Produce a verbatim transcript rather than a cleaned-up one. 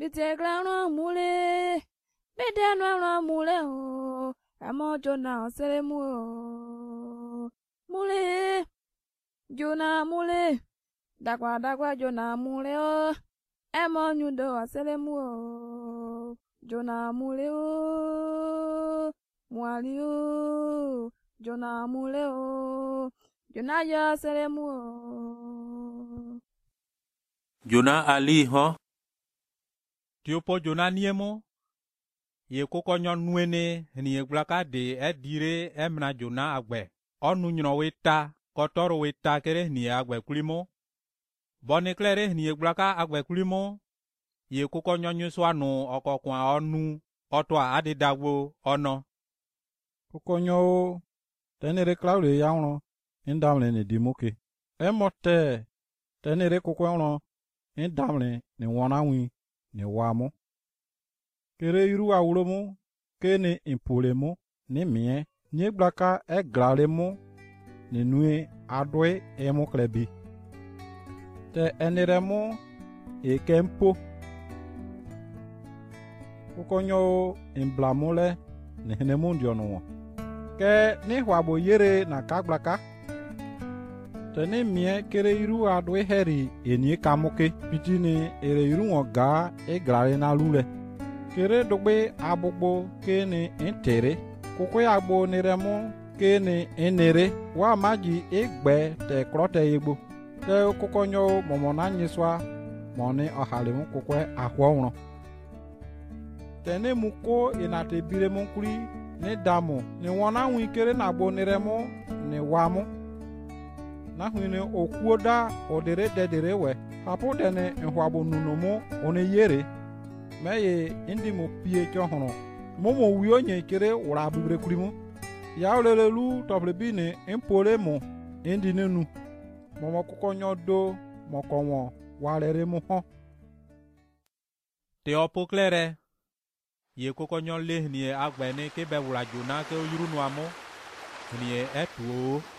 Vite grano mule, vite grano mule o, amo Jona seremu o, mule, Jona mule, dakwa dakwa Jona mule o, amo nyudo seremu o, Jona mule o, mwali o, Jona mule o, Jona ya seremu o. Jona ali ho. Tiopo Jona niemo. Ye koko nyon nwene ni ye glaka de e dire emna Jona agbe. Onu nyo weta kotoro weta kere ni agbe kulimo. Bone klere ni ye glaka agbe kulimo. Ye koko nyon nyuswa no okokwa onu otwa adidagwo ono. Koko nyo tenere klaule yawo indamle ni dimoke. Emote tenere koko ono indamle ni wanawi ni wamo. Kere iru awulomo kene impolemo ni mie ni glaka e glalemo ni nue adwe emo klebi. Te eneremo e kempo. Kukonyo imblamole ni henemo ndiono. Ke ni hwabo yere na kaglaka. Te ni mie kere iru adwe heri eni kamoke pitini ere iru oga e glale na lule. Kere dogbe abogbo kene entere. Kukwe agbo niremo kene enere. Wa maji egbe te krote yegbo. Te kukonyo momona nyiswa moni ohalimu kukwe ahwonro. Tene muko inate biremo kuri ni damo ni wana wikere na agbo niremo ni wamo. Na hwine okuoda odere dedere we. Hapo dene nhwabo nunomo one yere. Meye indi mo pie chohono momo wiyo nye kere wura bibre kulimo ya olele lu tople bine impole mo indi nenu momo kukonyo do mokonwo walere mo ho Te opo klere ye kukonyo le ni agbe ne ke be wura Jona ke yuru no amo ni etuo